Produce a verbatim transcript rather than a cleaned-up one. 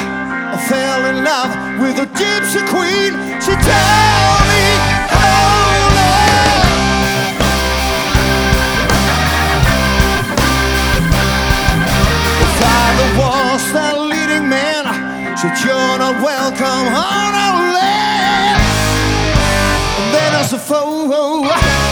I fell in love with a gypsy queen. She told me, oh Lord. The father was the leading man. Said you're not welcome on our land. And then as a foe